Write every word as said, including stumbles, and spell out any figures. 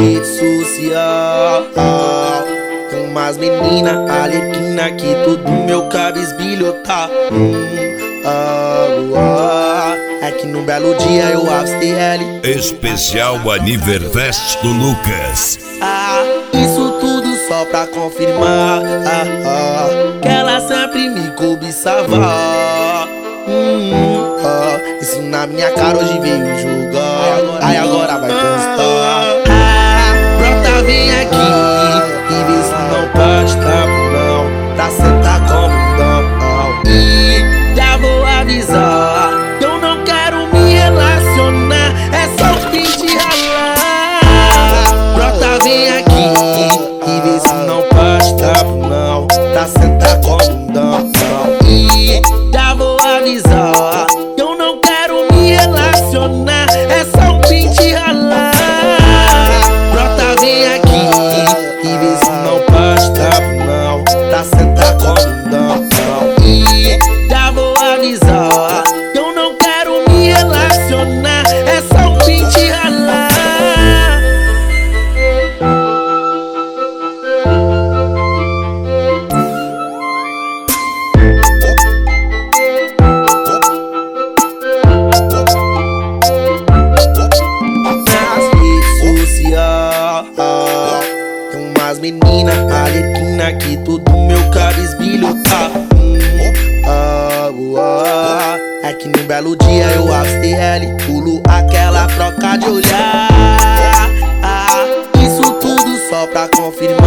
rede social. Tem umas menina alerquina que todo meu cabisbilho tá. Hum, ah, ah, é que num belo dia eu avistei ela. Especial Aniverfest do Lucas. Ah, isso tudo só pra confirmar ah, ah, que ela sempre me cobiçava. Hum, ah, isso na minha cara hoje veio julgar. Aí agora vai constar. Ah, brota, vem aqui e vê se não pode tá não, pra sentar como um dão. E já vou avisar, eu não quero me relacionar, é só o fim de ralar. Brota, vem aqui e vê se não pode tá não, pra sentar como um dão. E já vou avisar, eu não quero me relacionar, é só o fim de ralar. Brota, vem aqui e vê se não pode tá não, pra sentar como um dão. E já vou avisar, eu não quero me relacionar, é só o fim de ralar. Tem umas menina alerquina que todo meu cabisbilho tá. Hum, ah, ah, é que num belo dia eu avistei ela e pulo aquela troca de olhar. Ah, isso tudo só pra confirmar